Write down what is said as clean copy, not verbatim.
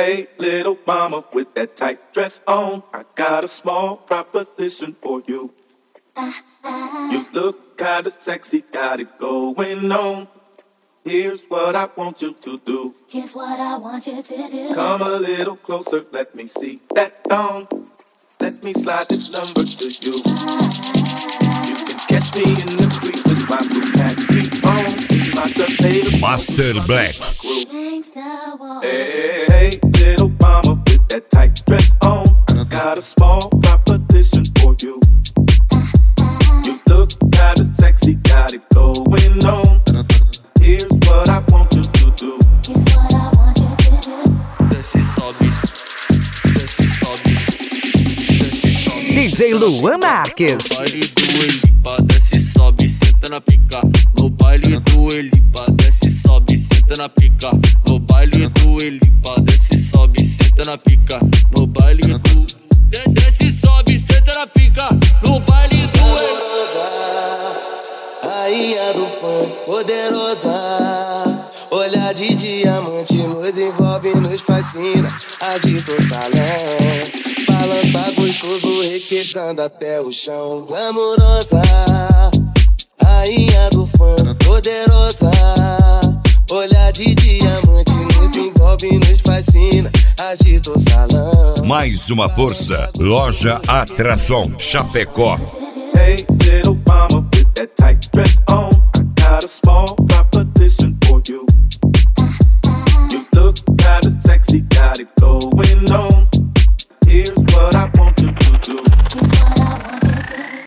Hey, little mama with that tight dress on, I got a small proposition for you. You look kinda sexy, got it going on. Here's what I want you to do. Here's what I want you to do. Come a little closer, let me see that thong. Let me slide this number to you. You can catch me in the street with my blue khaki on. My tornado Master Black. Hey, little mama with that tight dress on, I got a small proposition for you. You look kinda sexy, got it going on. Here's what I want you to do. Here's what I want you to do. Desce, sobe, desce, sobe, desce, sobe. DJ Luan Marques. No baile do Elipa, desce, sobe, senta na pica. No baile do Elipa, desce, sobe, senta na pica. No baile do Elipa, desce, sobe, senta na pica. No baile do desce, sobe, senta na pica. No baile do Rainha do funk, poderosa. Olhar de diamante nos envolve, nos fascina. Agita o salão, balança gostoso, requebrando até o chão. Glamourosa, rainha do funk, poderosa. Olhar de diamante nos envolve, nos fascina. Agita o salão. Mais uma força. Loja Atração Chapecó. Hey, little mama with that tight